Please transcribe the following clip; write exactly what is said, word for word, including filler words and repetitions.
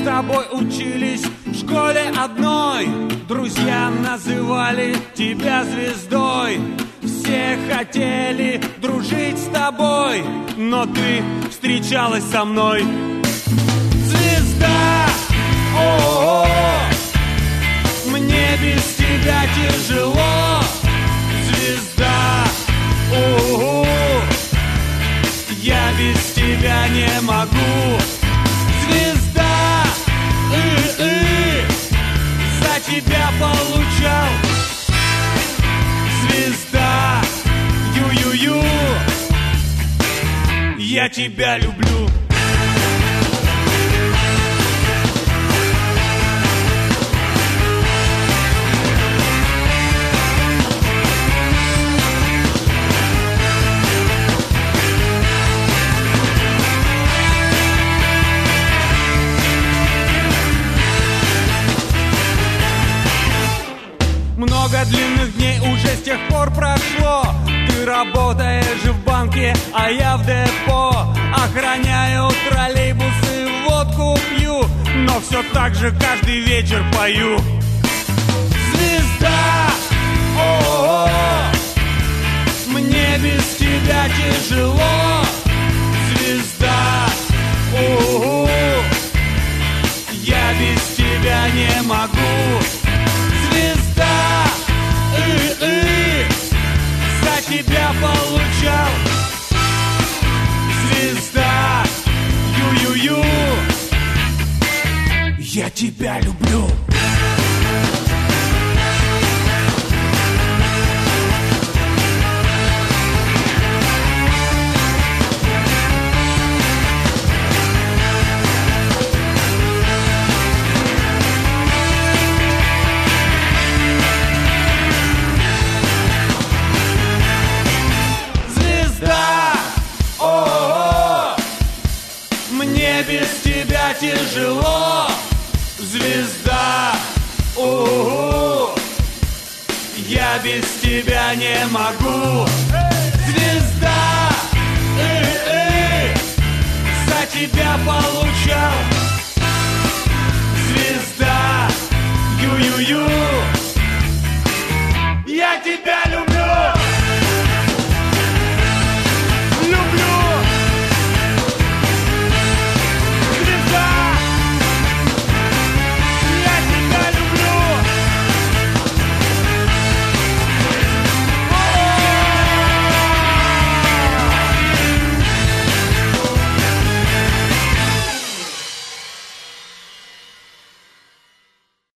тобой учились в школе одной. Друзья называли тебя звездой. Все хотели дружить с тобой, но ты встречалась со мной. Звезда, о-о-о, мне без тебя тяжело. Звезда, о-о-о, я без тебя не могу. Звезда, и-и, за тебя получал. Звезда, ю-ю-ю, я тебя люблю. Много длинных дней уже с тех пор прошло. Ты работаешь в банке, а я в депо. Охраняю троллейбусы, водку пью, но все так же каждый вечер пою. Звезда, о-о-о, мне без тебя тяжело. Звезда, о-о-о, я без тебя не могу. Звезда, и-и, за тебя получал. Звезда, ю-ю-ю, я тебя люблю. Без тебя тяжело. Звезда, у-у-у, я без тебя не могу. Звезда, и-и, за тебя получал. Звезда, ю-ю-ю, я тебя люблю.